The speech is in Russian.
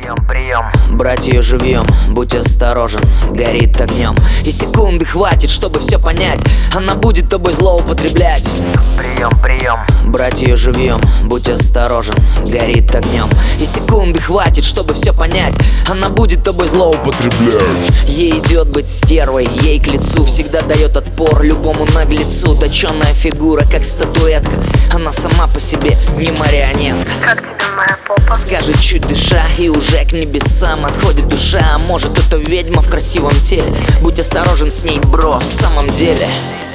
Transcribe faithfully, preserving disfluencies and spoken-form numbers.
Прием, прием. Брать ее живьем, будь осторожен, горит огнем. И секунды хватит, чтобы все понять. Она будет тобой злоупотреблять. Прием, прием. Брать ее живьем, будь осторожен, горит огнем. И секунды хватит, чтобы все понять. Она будет тобой злоупотреблять. Ей идет быть стервой, ей к лицу всегда дает отпор любому наглецу. Точеная фигура, как статуэтка. Она сама по себе не марионетка. Как тебе моя попа? Скажет чуть дыша, и уже к небесам отходит душа. А может, это ведьма в красивом теле. Будь осторожен с ней, бро, в самом деле.